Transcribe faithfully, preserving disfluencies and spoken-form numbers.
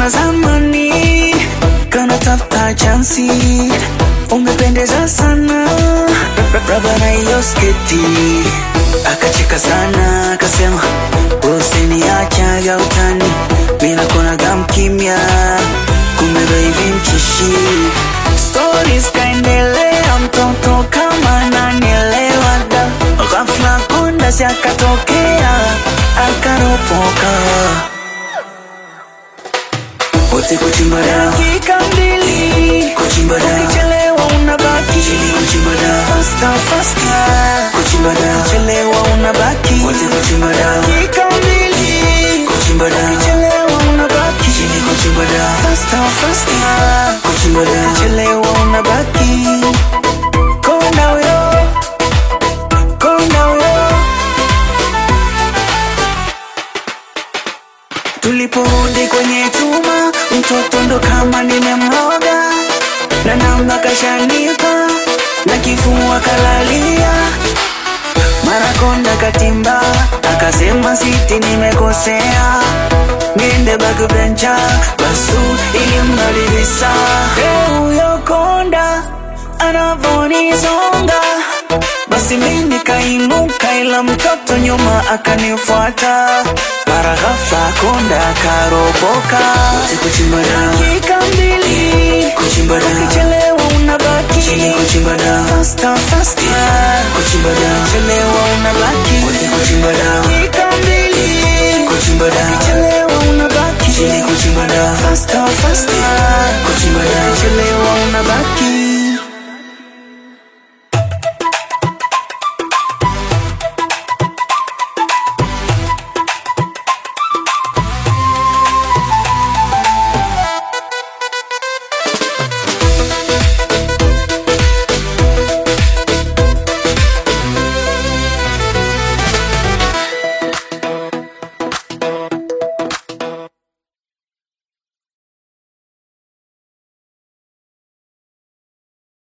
na zamani, kana tafuta chansi, umependeza sana, raba na hiyo sketi. Akacheka sana, akasema usiniacha utani, mimi nakona gam kimya, kumbe baby mchishi. Stories kaendelea, mtoto kama nanielewa da, ghafla konda si akatokea, akaropoka. Wote kuchimba da, dakika mbili kuchimba da, ukichelewa unabaki chini kuchimba da, faster faster kuchimba da, ukichelewa unabaki. Wote kuchimba da, dakika mbili kuchimba da, ukichelewa unabaki chini kuchimba da, faster faster kuchimba da, ukichelewa unabaki. Konda wewe, konda wewe. Tuliporudi kwenye chuma, mtoto ndo kama nimemroga, na namba kashanipa, na kifua kalalia. Mara konda katimba, akasema siti nimekosea, niende backbencha, basu ili mnalivisa. Huyo konda anavonizonga, basi mimi kainuka, ila mtoto nyuma akanifuata. Mara ghafla konda karopoka. Wote kuchimba da, dakika mbili kuchimba da, ukichelewa unabaki chini kuchimba da, faster faster kuchimba da, ukichelewa unabaki. Wote kuchimba da,